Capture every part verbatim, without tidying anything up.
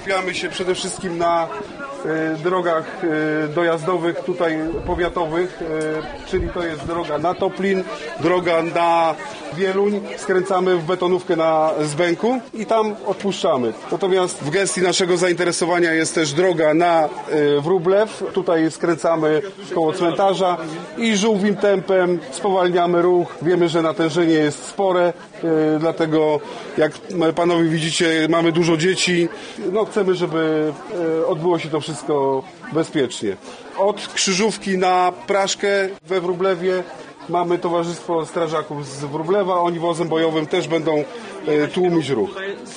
skupiamy się przede wszystkim na y, drogach y, dojazdowych tutaj powiatowych, y, czyli to jest droga na Toplin, droga na Wieluń, skręcamy w betonówkę na Zbęku i tam odpuszczamy. Natomiast w gestii naszego zainteresowania jest też droga na y, Wróblew, tutaj skręcamy koło cmentarza i żółwim tempem spowalniamy ruch. Wiemy, że natężenie jest spore, y, dlatego jak panowie widzicie, mamy dużo dzieci. No, chcemy, żeby y, odbyło się to wszystko bezpiecznie. Od Krzyżówki na Praszkę we Wróblewie mamy Towarzystwo Strażaków z Wróblewa. Oni wozem bojowym też będą e, tłumić ruch.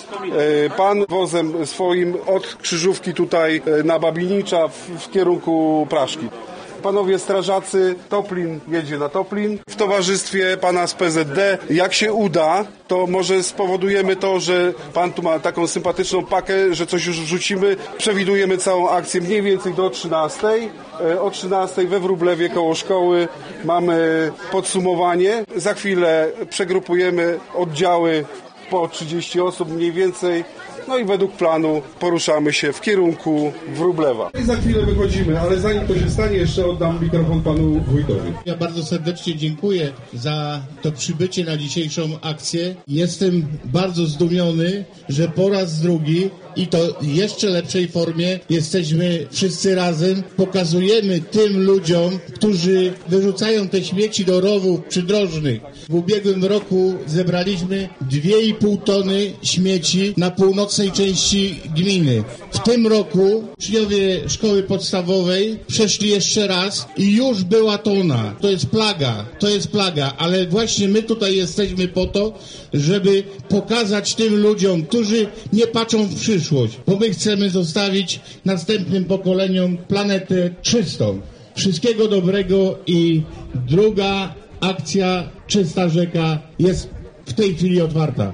E, pan wozem swoim od Krzyżówki tutaj e, na Babinicza w, w kierunku Praszki. Panowie strażacy, Toplin jedzie na Toplin w towarzystwie pana z P Z D. Jak się uda, to może spowodujemy to, że pan tu ma taką sympatyczną pakę, że coś już wrzucimy. Przewidujemy całą akcję mniej więcej do trzynastej. O trzynastej we Wróblewie koło szkoły mamy podsumowanie. Za chwilę przegrupujemy oddziały po trzydzieści osób mniej więcej. No i według planu poruszamy się w kierunku Wróblewa. I za chwilę wychodzimy, ale zanim to się stanie, jeszcze oddam mikrofon panu wójtowi. Ja bardzo serdecznie dziękuję za to przybycie na dzisiejszą akcję. Jestem bardzo zdumiony, że po raz drugi i to w jeszcze lepszej formie jesteśmy wszyscy razem. Pokazujemy tym ludziom, którzy wyrzucają te śmieci do rowów przydrożnych. W ubiegłym roku zebraliśmy dwie i pół tony śmieci na północnej części gminy. W tym roku uczniowie szkoły podstawowej przeszli jeszcze raz i już była tona. To jest plaga, to jest plaga, ale właśnie my tutaj jesteśmy po to, żeby pokazać tym ludziom, którzy nie patrzą w przyszłość, bo my chcemy zostawić następnym pokoleniom planetę czystą. Wszystkiego dobrego i druga akcja Czysta Rzeka jest w tej chwili otwarta.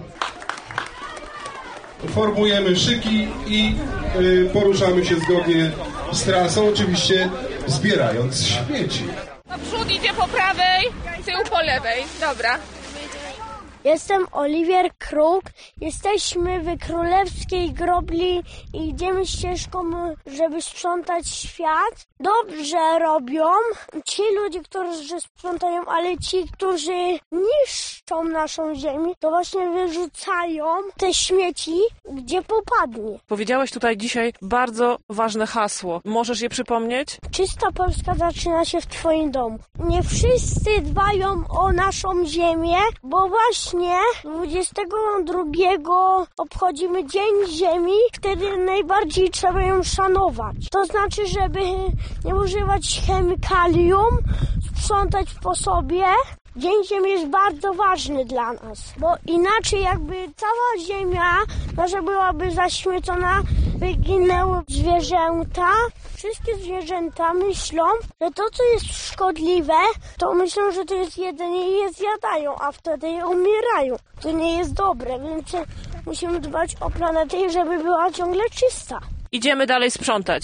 Formujemy szyki i y, poruszamy się zgodnie z trasą, oczywiście zbierając śmieci. Naprzód idzie po prawej, tył po lewej. Dobra. Jestem Oliwier Kruk. Jesteśmy w Królewskiej Grobli i idziemy ścieżką, żeby sprzątać świat. Dobrze robią ci ludzie, którzy sprzątają, ale ci, którzy niszczą naszą ziemię, to właśnie wyrzucają te śmieci, gdzie popadnie. Powiedziałeś tutaj dzisiaj bardzo ważne hasło. Możesz je przypomnieć? Czysta Polska zaczyna się w twoim domu. Nie wszyscy dbają o naszą ziemię, bo właśnie dwudziestego drugiego obchodzimy Dzień Ziemi, wtedy najbardziej trzeba ją szanować. To znaczy, żeby nie używać chemikalium, sprzątać po sobie. Dzień Ziemi jest bardzo ważny dla nas, bo inaczej jakby cała ziemia nasza byłaby zaśmiecona, wyginęły zwierzęta. Wszystkie zwierzęta myślą, że to, co jest szkodliwe, to myślą, że to jest jedzenie i je zjadają, a wtedy je umierają. To nie jest dobre, więc musimy dbać o planetę, żeby była ciągle czysta. Idziemy dalej sprzątać.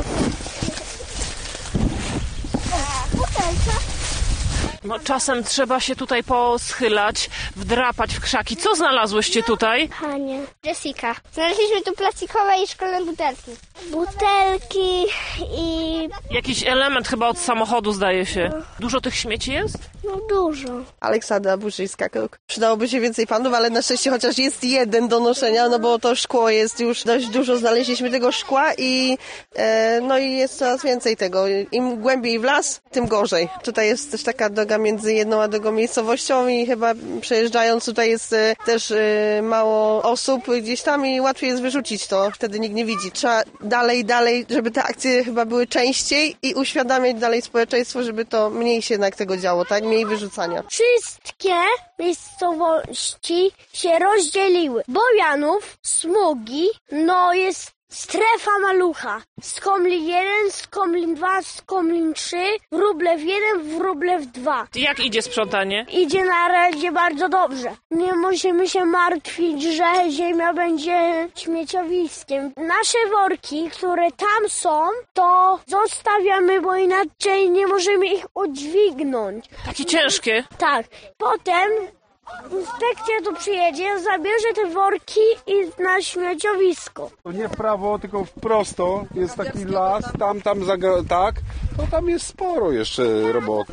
No, czasem trzeba się tutaj poschylać, wdrapać w krzaki. Co znalazłyście tutaj? Hanie. Jessica. Znaleźliśmy tu plastikowe i szkolne butelki. Butelki i... Jakiś element chyba od samochodu, zdaje się. Dużo tych śmieci jest? No dużo. Aleksandra Buszyńska-Kruk. Przydałoby się więcej panów, ale na szczęście chociaż jest jeden do noszenia, no bo to szkło jest już dość dużo, znaleźliśmy tego szkła i e, no i jest coraz więcej tego. Im głębiej w las, tym gorzej. Tutaj jest też taka droga między jedną a drugą miejscowością i chyba przejeżdżając tutaj jest e, też e, mało osób gdzieś tam i łatwiej jest wyrzucić to, wtedy nikt nie widzi. Trzeba dalej, dalej, żeby te akcje chyba były częściej i uświadamiać dalej społeczeństwo, żeby to mniej się jednak tego działo, tak? Mniej wyrzucania. Wszystkie miejscowości się rozdzieliły. Bojanów, Smugi, no jest strefa Malucha. Skomlin jeden, Skomlin dwa, Skomlin trzy, Wróblew jeden, Wróblew dwa. Jak idzie sprzątanie? Idzie na razie bardzo dobrze. Nie musimy się martwić, że ziemia będzie śmieciowiskiem. Nasze worki, które tam są, to zostawiamy, bo inaczej nie możemy ich udźwignąć. Takie ciężkie? Tak. Potem Inspekcja tu przyjedzie, zabierze te worki i na śmieciowisko. To nie w prawo, tylko w prosto. Jest taki las, tam, tam, zaga- tak. No tam jest sporo jeszcze roboty.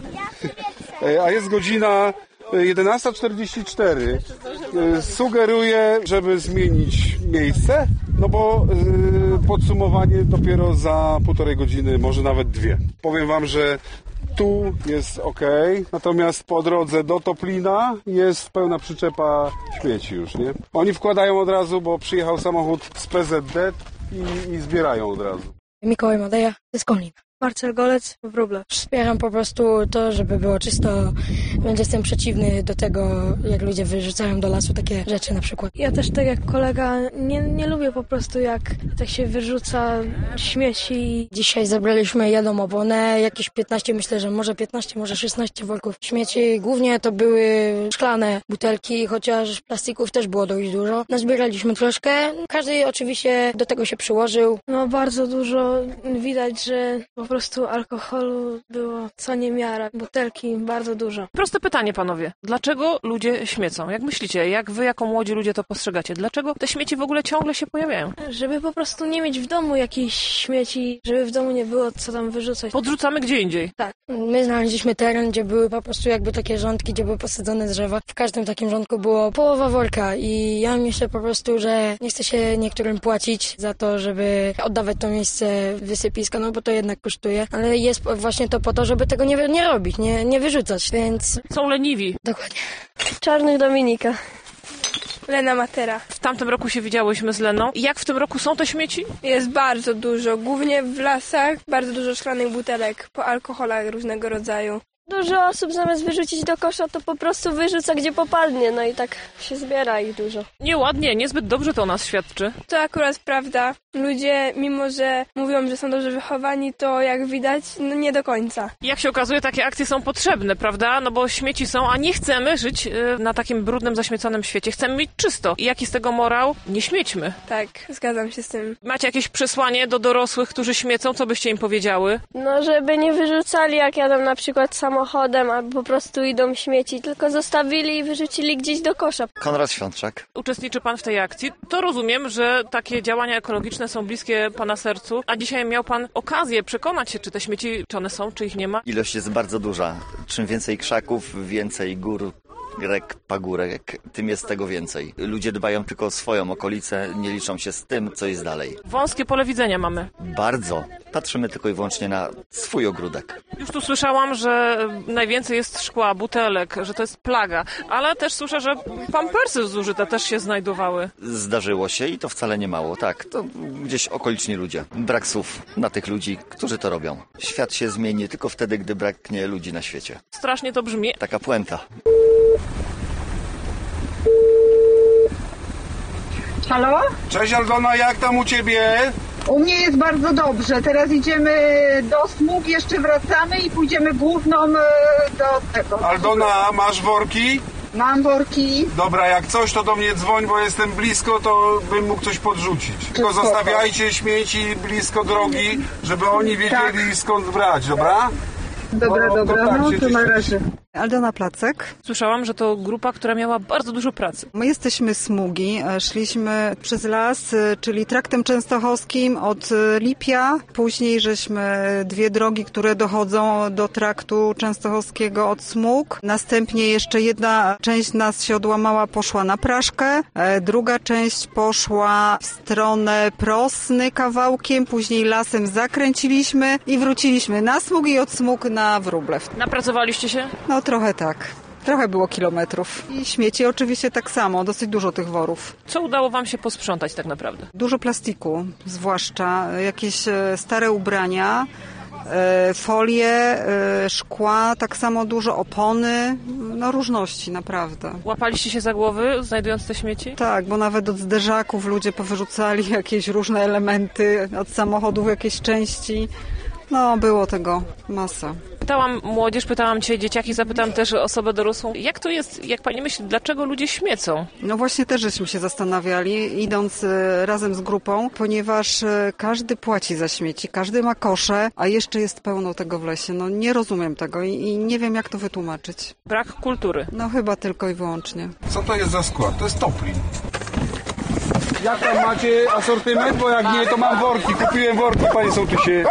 A jest godzina jedenasta czterdzieści cztery. Sugeruję, żeby zmienić miejsce, no bo yy, podsumowanie dopiero za półtorej godziny, może nawet dwie. Powiem wam, że tu jest ok, natomiast po drodze do Toplina jest pełna przyczepa śmieci już, nie? Oni wkładają od razu, bo przyjechał samochód z P Z D i, i zbierają od razu. Mikołaj Madeja z Kolin. Marcel Golec, Wróble. Wspieram po prostu to, żeby było czysto, więc jestem przeciwny do tego, jak ludzie wyrzucają do lasu takie rzeczy na przykład. Ja też tak jak kolega nie, nie lubię po prostu jak tak się wyrzuca śmieci. Dzisiaj zabraliśmy jedną oponę, jakieś piętnaście, myślę, że może piętnaście, może szesnaście worków śmieci. Głównie to były szklane butelki, chociaż plastików też było dość dużo. Nazbieraliśmy troszkę, każdy oczywiście do tego się przyłożył. No bardzo dużo, widać, że po prostu alkoholu było co niemiara. Butelki bardzo dużo. Proste pytanie, panowie. Dlaczego ludzie śmiecą? Jak myślicie? Jak wy jako młodzi ludzie to postrzegacie? Dlaczego te śmieci w ogóle ciągle się pojawiają? Żeby po prostu nie mieć w domu jakichś śmieci, żeby w domu nie było co tam wyrzucać. Podrzucamy gdzie indziej. Tak. My znaleźliśmy teren, gdzie były po prostu jakby takie rządki, gdzie były posadzone drzewa. W każdym takim rządku było połowa worka i ja myślę po prostu, że nie chce się niektórym płacić za to, żeby oddawać to miejsce wysypiska, no bo to jednak kosztuje. Ale jest właśnie to po to, żeby tego nie, nie robić, nie, nie wyrzucać, więc... Są leniwi. Dokładnie. Czarnych Dominika. Lena Matera. W tamtym roku się widziałyśmy z Leną. Jak w tym roku są te śmieci? Jest bardzo dużo, głównie w lasach, bardzo dużo szklanych butelek, po alkoholach różnego rodzaju. Dużo osób zamiast wyrzucić do kosza, to po prostu wyrzuca gdzie popadnie, no i tak się zbiera ich dużo. Nieładnie, niezbyt dobrze to o nas świadczy. To akurat prawda. Ludzie, mimo że mówią, że są dobrze wychowani, to jak widać, no nie do końca. Jak się okazuje, takie akcje są potrzebne, prawda? No bo śmieci są, a nie chcemy żyć na takim brudnym, zaśmieconym świecie. Chcemy mieć czysto. I jaki z tego morał? Nie śmiećmy. Tak, zgadzam się z tym. Macie jakieś przesłanie do dorosłych, którzy śmiecą? Co byście im powiedziały? No, żeby nie wyrzucali, jak jadą na przykład samochodem, albo po prostu idą śmieci, tylko zostawili i wyrzucili gdzieś do kosza. Konrad Świączak. Uczestniczy pan w tej akcji. To rozumiem, że takie działania ekologiczne są bliskie pana sercu, a dzisiaj miał pan okazję przekonać się, czy te śmieci, czy one są, czy ich nie ma. Ilość jest bardzo duża. Czym więcej krzaków, więcej gór, rek, pagórek, tym jest tego więcej. Ludzie dbają tylko o swoją okolicę, nie liczą się z tym, co jest dalej. Wąskie pole widzenia mamy. Bardzo. Patrzymy tylko i wyłącznie na swój ogródek. Już tu słyszałam, że najwięcej jest szkła, butelek, że to jest plaga, ale też słyszę, że pampersy zużyte też się znajdowały. Zdarzyło się i to wcale nie mało, tak. To gdzieś okoliczni ludzie. Brak słów na tych ludzi, którzy to robią. Świat się zmieni tylko wtedy, gdy braknie ludzi na świecie. Strasznie to brzmi. Taka puenta. Halo? Cześć Aldona, jak tam u ciebie? U mnie jest bardzo dobrze. Teraz idziemy do Smug, jeszcze wracamy i pójdziemy główną do tego. Aldona, masz worki? Mam worki. Dobra, jak coś, to do mnie dzwoń, bo jestem blisko, to bym mógł coś podrzucić. Tylko zostawiajcie śmieci blisko drogi, żeby oni wiedzieli tak. skąd brać, dobra? Dobra, no, dobra, tak, no to na razie. Aldona Placek. Słyszałam, że to grupa, która miała bardzo dużo pracy. My jesteśmy Smugi. Szliśmy przez las, czyli traktem częstochowskim od Lipia. Później żeśmy dwie drogi, które dochodzą do traktu częstochowskiego od Smug. Następnie jeszcze jedna część nas się odłamała, poszła na Praszkę. Druga część poszła w stronę Prosny kawałkiem. Później lasem zakręciliśmy i wróciliśmy na Smug i od Smug na Wróblew. Napracowaliście się? No trochę tak. Trochę było kilometrów. I śmieci oczywiście tak samo, dosyć dużo tych worów. Co udało wam się posprzątać tak naprawdę? Dużo plastiku, zwłaszcza jakieś stare ubrania, folie, szkła, tak samo dużo opony, no różności naprawdę. Łapaliście się za głowy, znajdując te śmieci? Tak, bo nawet od zderzaków ludzie powyrzucali jakieś różne elementy, od samochodów jakieś części. No, było tego masa. Pytałam młodzież, pytałam cię dzieciaki, zapytałam też osobę dorosłą. Jak to jest, jak pani myśli, dlaczego ludzie śmiecą? No właśnie też żeśmy się zastanawiali, idąc e, razem z grupą, ponieważ e, każdy płaci za śmieci, każdy ma kosze, a jeszcze jest pełno tego w lesie. No nie rozumiem tego i, i nie wiem, jak to wytłumaczyć. Brak kultury. No chyba tylko i wyłącznie. Co to jest za skład? To jest toplin. Jak tam macie asortyment? Bo jak nie, to mam worki. Kupiłem worki, panie sołtysie.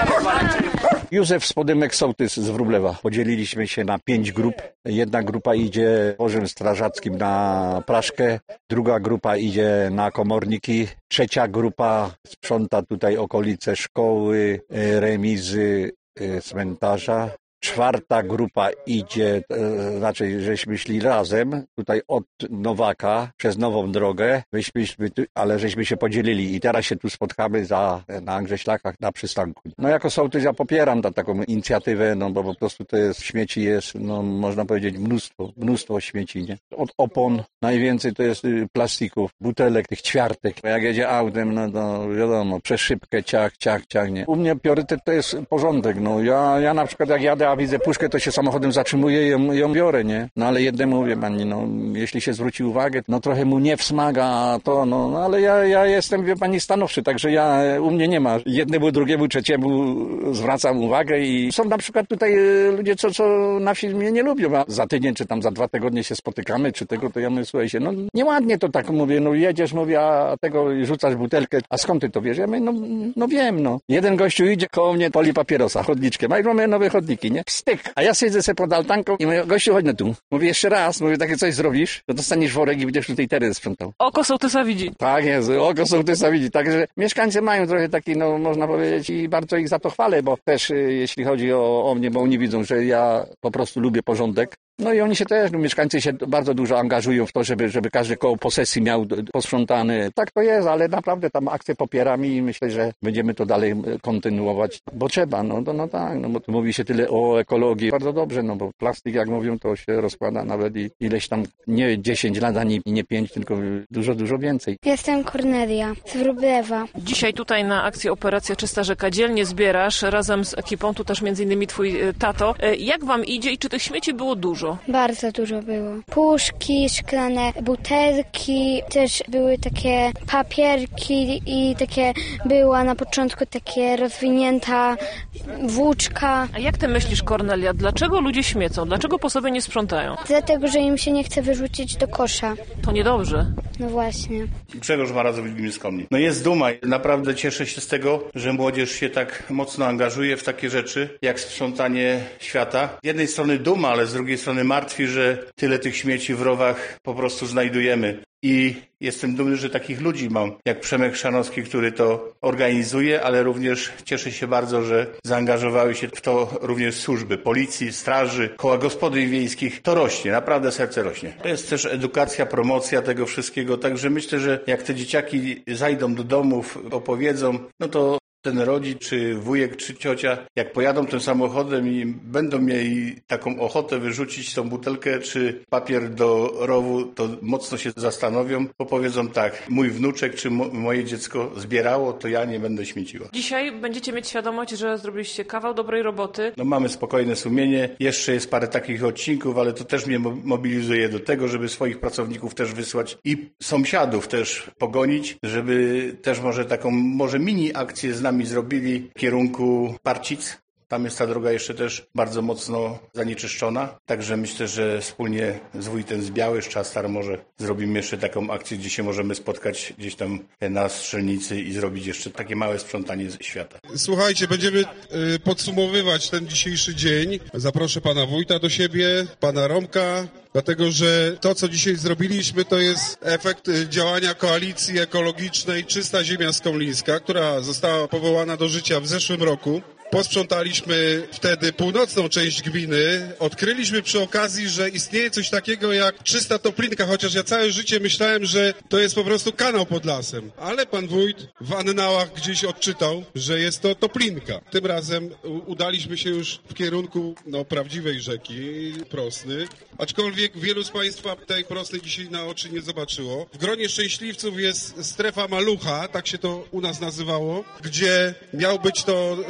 Józef Spodymek, sołtys z Wróblewa. Podzieliliśmy się na pięć grup. Jedna grupa idzie wożem strażackim na Praszkę, druga grupa idzie na komorniki, trzecia grupa sprząta tutaj okolice szkoły, remizy, cmentarza. Czwarta grupa idzie, e, znaczy, żeśmy szli razem, tutaj od Nowaka, przez Nową Drogę, myśmy, ale żeśmy się podzielili i teraz się tu spotkamy za, na Grześlakach, na przystanku. No jako sołtys ja popieram ta, taką inicjatywę, no bo po prostu to jest, śmieci jest, no można powiedzieć mnóstwo, mnóstwo śmieci, nie? Od opon najwięcej to jest plastików, butelek, tych ćwiartek. Jak jedzie autem, no to wiadomo, przez szybkę, ciach, ciach, ciach, nie. U mnie priorytet to jest porządek, no ja, ja na przykład jak jadę, a widzę puszkę, to się samochodem zatrzymuję i ją, ją biorę, nie? No ale jednemu mówię, pani, no jeśli się zwróci uwagę, no trochę mu nie wsmaga to, no, no ale ja, ja jestem, wie pani, stanowczy, także ja, u mnie nie ma. Jednemu, drugiemu, trzeciemu zwracam uwagę i są na przykład tutaj ludzie, co, co na filmie nie lubią, a za tydzień, czy tam za dwa tygodnie się spotykamy, czy tego, to ja mówię, słuchajcie, no nieładnie to tak mówię, no jedziesz, mówię, a tego rzucasz butelkę, a skąd ty to wiesz? Ja mówię, no, no wiem, no. Jeden gościu idzie koło mnie, pali papierosa chodniczkiem, a mamy nowe chodniki, nie? Styk. A ja siedzę sobie pod altanką i mówię, gościu, chodź no tu. Mówię, jeszcze raz, mówię, takie coś zrobisz, to dostaniesz worek i będziesz tutaj teren sprzątał. Oko sołtysa widzi. Tak jest, oko sołtysa widzi. Także mieszkańcy mają trochę taki, no można powiedzieć, i bardzo ich za to chwalę, bo też jeśli chodzi o, o mnie, bo oni widzą, że ja po prostu lubię porządek. No i oni się też, no, mieszkańcy się bardzo dużo angażują w to, żeby, żeby każdy koło posesji miał posprzątany. Tak to jest, ale naprawdę tam akcję popieram i myślę, że będziemy to dalej kontynuować, bo trzeba, no, no, no tak, no bo tu mówi się tyle o ekologii. Bardzo dobrze, no bo plastik, jak mówią, to się rozkłada nawet i ileś tam, nie dziesięć lat, ani nie pięć, tylko dużo, dużo więcej. Jestem Kornelia z Wróblewa. Dzisiaj tutaj na akcji Operacja Czysta Rzeka dzielnie zbierasz razem z ekipą, tu też między innymi twój tato. Jak wam idzie i czy tych śmieci było dużo? Bardzo dużo było. Puszki, szklane butelki, też były takie papierki i takie była na początku takie rozwinięta włóczka. A jak ty myślisz, Kornelia, dlaczego ludzie śmiecą? Dlaczego po sobie nie sprzątają? Dlatego, że im się nie chce wyrzucić do kosza. To niedobrze. No właśnie. Grzegorz Marazowicz z Komni. No jest duma. Naprawdę cieszę się z tego, że młodzież się tak mocno angażuje w takie rzeczy, jak sprzątanie świata. Z jednej strony duma, ale z drugiej strony martwi, że tyle tych śmieci w rowach po prostu znajdujemy. I jestem dumny, że takich ludzi mam, jak Przemek Chrzanowski, który to organizuje, ale również cieszę się bardzo, że zaangażowały się w to również służby, policji, straży, koła gospodyń wiejskich. To rośnie, naprawdę serce rośnie. To jest też edukacja, promocja tego wszystkiego, także myślę, że jak te dzieciaki zajdą do domów, opowiedzą, no to ten rodzic, czy wujek, czy ciocia, jak pojadą tym samochodem i będą mieli taką ochotę wyrzucić tą butelkę, czy papier do rowu, to mocno się zastanowią, bo powiedzą tak, mój wnuczek, czy mo- moje dziecko zbierało, to ja nie będę śmieciła. Dzisiaj będziecie mieć świadomość, że zrobiliście kawał dobrej roboty. No mamy spokojne sumienie, jeszcze jest parę takich odcinków, ale to też mnie mobilizuje do tego, żeby swoich pracowników też wysłać i sąsiadów też pogonić, żeby też może taką, może mini akcję z nami zrobili w kierunku Parcic. Tam jest ta droga jeszcze też bardzo mocno zanieczyszczona. Także myślę, że wspólnie z wójtem z Białysz, Star może zrobimy jeszcze taką akcję, gdzie się możemy spotkać gdzieś tam na strzelnicy i zrobić jeszcze takie małe sprzątanie świata. Słuchajcie, będziemy y, podsumowywać ten dzisiejszy dzień. Zaproszę pana wójta do siebie, pana Romka, dlatego że to, co dzisiaj zrobiliśmy, to jest efekt działania Koalicji Ekologicznej Czysta Ziemia Skomlińska, która została powołana do życia w zeszłym roku. Posprzątaliśmy wtedy północną część gminy. Odkryliśmy przy okazji, że istnieje coś takiego jak czysta toplinka, chociaż ja całe życie myślałem, że to jest po prostu kanał pod lasem. Ale pan wójt w annałach gdzieś odczytał, że jest to toplinka. Tym razem udaliśmy się już w kierunku no, prawdziwej rzeki Prosny. Aczkolwiek wielu z państwa tej Prosnej dzisiaj na oczy nie zobaczyło. W gronie szczęśliwców jest strefa Malucha, tak się to u nas nazywało, gdzie miał być to spacer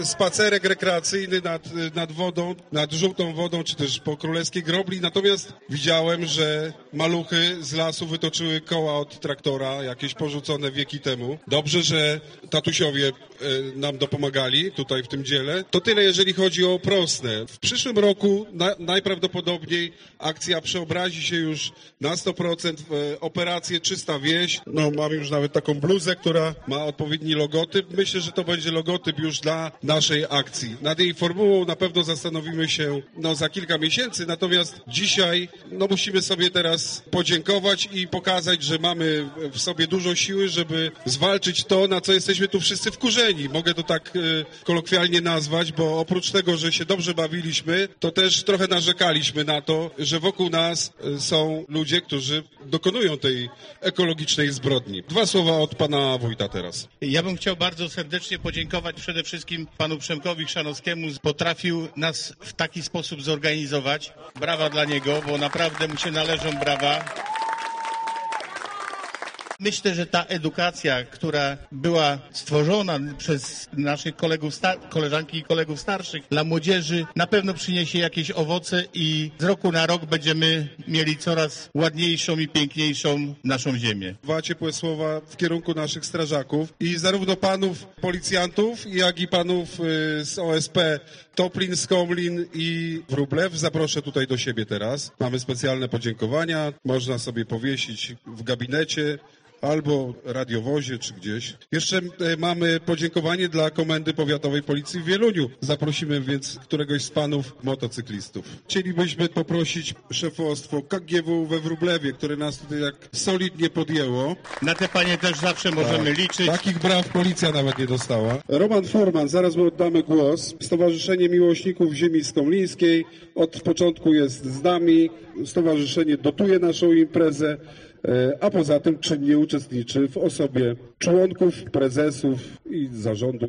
spacerek rekreacyjny nad, nad wodą, nad żółtą wodą, czy też po Królewskiej Grobli. Natomiast widziałem, że maluchy z lasu wytoczyły koła od traktora, jakieś porzucone wieki temu. Dobrze, że tatusiowie nam dopomagali tutaj w tym dziele. To tyle, jeżeli chodzi o Prosnę. W przyszłym roku na, najprawdopodobniej akcja przeobrazi się już na sto procent w operację Czysta Wieś. No, mam już nawet taką bluzę, która ma odpowiedni logotyp. Myślę, że to będzie logotyp już dla naszej akcji. Nad jej formułą na pewno zastanowimy się no, za kilka miesięcy, natomiast dzisiaj no, musimy sobie teraz podziękować i pokazać, że mamy w sobie dużo siły, żeby zwalczyć to, na co jesteśmy tu wszyscy wkurzeni. Mogę to tak y, kolokwialnie nazwać, bo oprócz tego, że się dobrze bawiliśmy, to też trochę narzekaliśmy na to, że wokół nas y, są ludzie, którzy dokonują tej ekologicznej zbrodni. Dwa słowa od pana wójta teraz. Ja bym chciał bardzo serdecznie podziękować przede wszystkim panu Przemkowi Chrzanowskiemu. Potrafił nas w taki sposób zorganizować. Brawa dla niego, bo naprawdę mu się należą brawa. Myślę, że ta edukacja, która była stworzona przez naszych kolegów, koleżanki i kolegów starszych dla młodzieży, na pewno przyniesie jakieś owoce i z roku na rok będziemy mieli coraz ładniejszą i piękniejszą naszą ziemię. Dwa ciepłe słowa w kierunku naszych strażaków i zarówno panów policjantów, jak i panów z O S P Toplin, Skomlin i Wróblew. Zaproszę tutaj do siebie teraz. Mamy specjalne podziękowania. Można sobie powiesić w gabinecie albo radiowozie, czy gdzieś. Jeszcze mamy podziękowanie dla Komendy Powiatowej Policji w Wieluniu. Zaprosimy więc któregoś z panów motocyklistów. Chcielibyśmy poprosić szefostwo K G W we Wróblewie, które nas tutaj tak solidnie podjęło. Na te panie też zawsze możemy tak liczyć. Takich braw policja nawet nie dostała. Roman Forman, zaraz mu oddamy głos. Stowarzyszenie Miłośników Ziemi Skomlińskiej od początku jest z nami. Stowarzyszenie dotuje naszą imprezę, a poza tym czynnie uczestniczy w osobie członków, prezesów i zarządu.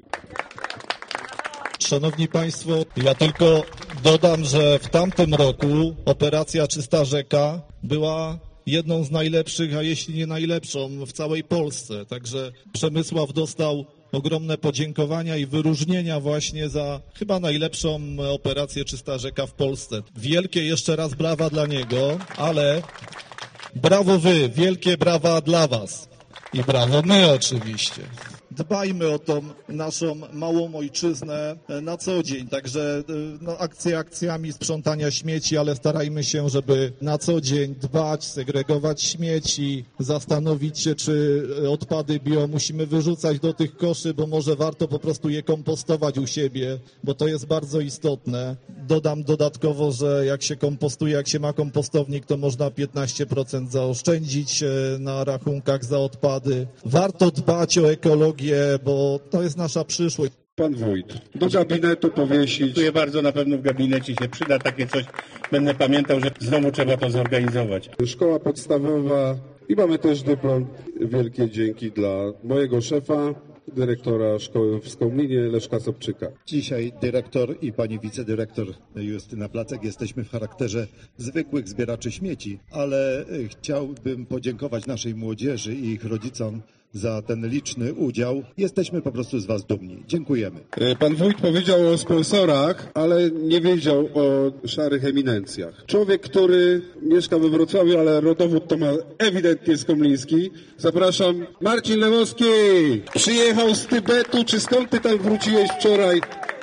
Szanowni Państwo, ja tylko dodam, że w tamtym roku operacja Czysta Rzeka była jedną z najlepszych, a jeśli nie najlepszą w całej Polsce. Także Przemysław dostał ogromne podziękowania i wyróżnienia właśnie za chyba najlepszą operację Czysta Rzeka w Polsce. Wielkie jeszcze raz brawa dla niego, ale brawo wy, wielkie brawa dla was i brawo my oczywiście. Dbajmy o tą naszą małą ojczyznę na co dzień, także no, akcje akcjami sprzątania śmieci, ale starajmy się, żeby na co dzień dbać, segregować śmieci, zastanowić się, czy odpady bio musimy wyrzucać do tych koszy, bo może warto po prostu je kompostować u siebie, bo to jest bardzo istotne. Dodam dodatkowo, że jak się kompostuje, jak się ma kompostownik, to można piętnaście procent zaoszczędzić na rachunkach za odpady. Warto dbać o ekologię, bo to jest nasza przyszłość. Pan wójt, do gabinetu powiesić. Dziękuję bardzo, na pewno w gabinecie się przyda takie coś. Będę pamiętał, że znowu trzeba to zorganizować. Szkoła podstawowa i mamy też dyplom. Wielkie dzięki dla mojego szefa, dyrektora szkoły w Skomlinie, Leszka Sobczyka. Dzisiaj dyrektor i pani wicedyrektor Justyna Placek jesteśmy w charakterze zwykłych zbieraczy śmieci, ale chciałbym podziękować naszej młodzieży i ich rodzicom za ten liczny udział. Jesteśmy po prostu z was dumni. Dziękujemy. Pan wójt powiedział o sponsorach, ale nie wiedział o szarych eminencjach. Człowiek, który mieszka we Wrocławiu, ale rodowód to ma ewidentnie skomliński. Zapraszam, Marcin Lewowski. Przyjechał z Tybetu, czy skąd ty tam wróciłeś wczoraj?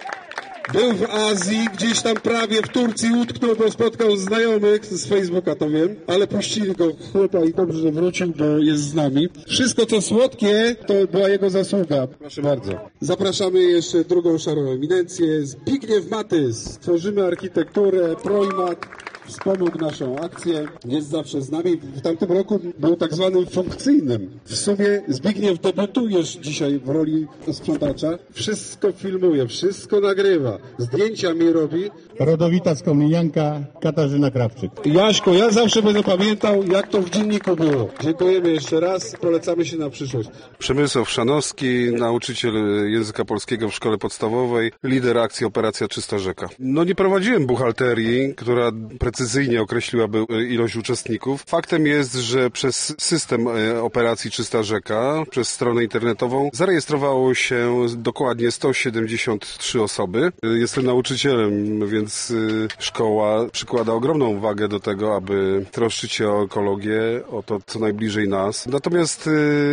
Był w Azji, gdzieś tam prawie w Turcji utknął, bo spotkał znajomych z Facebooka, to wiem, ale puścili go chłopa i dobrze, że wrócił, bo jest z nami. Wszystko co słodkie, to była jego zasługa. Proszę bardzo. Zapraszamy jeszcze drugą szarą eminencję, Zbigniew Matys. Tworzymy architekturę, Projmat. Wspomógł naszą akcję, jest zawsze z nami. W tamtym roku był tak zwanym funkcyjnym. W sumie Zbigniew debiutujesz dzisiaj w roli sprzątacza. Wszystko filmuje, wszystko nagrywa. Zdjęcia mi robi. Rodowita skomlinianka Katarzyna Krawczyk. Jaśko, ja zawsze będę pamiętał, jak to w dzienniku było. Dziękujemy jeszcze raz, polecamy się na przyszłość. Przemysław Chrzanowski, nauczyciel języka polskiego w szkole podstawowej, lider akcji Operacja Czysta Rzeka. No nie prowadziłem buchalterii, która precyzyjnie określiłaby ilość uczestników. Faktem jest, że przez system operacji Czysta Rzeka, przez stronę internetową zarejestrowało się dokładnie sto siedemdziesiąt trzy osoby. Jestem nauczycielem, więc szkoła przykłada ogromną wagę do tego, aby troszczyć się o ekologię, o to, co najbliżej nas. Natomiast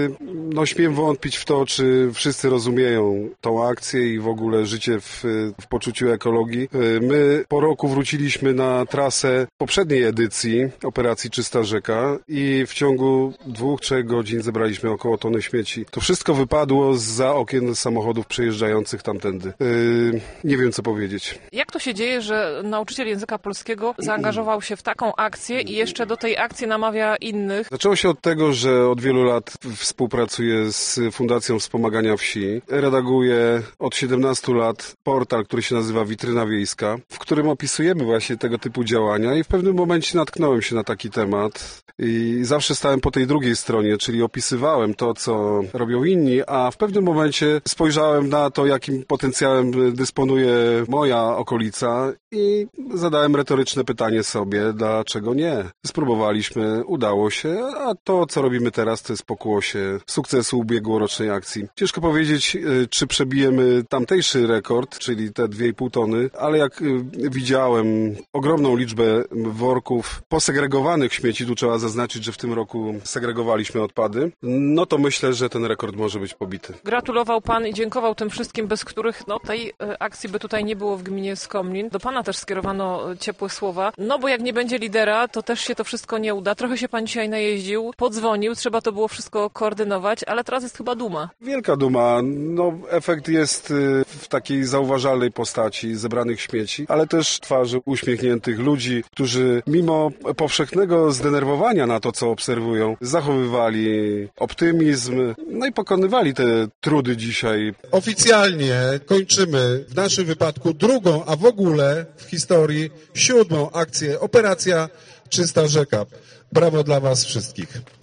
no, śmiem wątpić w to, czy wszyscy rozumieją tą akcję i w ogóle życie w, w poczuciu ekologii. My po roku wróciliśmy na trasę poprzedniej edycji operacji Czysta Rzeka i w ciągu dwóch, trzech godzin zebraliśmy około tony śmieci. To wszystko wypadło zza okien samochodów przejeżdżających tamtędy. Yy, nie wiem, co powiedzieć. Jak to się dzieje, że nauczyciel języka polskiego zaangażował się w taką akcję i jeszcze do tej akcji namawia innych? Zaczęło się od tego, że od wielu lat współpracuję z Fundacją Wspomagania Wsi. Redaguję od siedemnastu lat portal, który się nazywa Witryna Wiejska, w którym opisujemy właśnie tego typu działania i w pewnym momencie natknąłem się na taki temat i zawsze stałem po tej drugiej stronie, czyli opisywałem to, co robią inni, a w pewnym momencie spojrzałem na to, jakim potencjałem dysponuje moja okolica i zadałem retoryczne pytanie sobie, dlaczego nie? Spróbowaliśmy, udało się, a to, co robimy teraz, to jest pokłosie sukcesu ubiegłorocznej akcji. Ciężko powiedzieć, czy przebijemy tamtejszy rekord, czyli te dwie i pół tony, ale jak widziałem ogromną liczbę worków posegregowanych śmieci, tu trzeba zaznaczyć, że w tym roku segregowaliśmy odpady, no to myślę, że ten rekord może być pobity. Gratulował pan i dziękował tym wszystkim, bez których no, tej akcji by tutaj nie było w gminie Skomlin. Do pana też skierowano ciepłe słowa, no bo jak nie będzie lidera, to też się to wszystko nie uda. Trochę się pan dzisiaj najeździł, podzwonił, trzeba to było wszystko koordynować, ale teraz jest chyba duma. Wielka duma. No, efekt jest w takiej zauważalnej postaci zebranych śmieci, ale też twarzy uśmiechniętych ludzi, którzy mimo powszechnego zdenerwowania na to, co obserwują, zachowywali optymizm, no i pokonywali te trudy dzisiaj. Oficjalnie kończymy w naszym wypadku drugą, a w ogóle w historii siódmą akcję Operacja Czysta Rzeka. Brawo dla was wszystkich.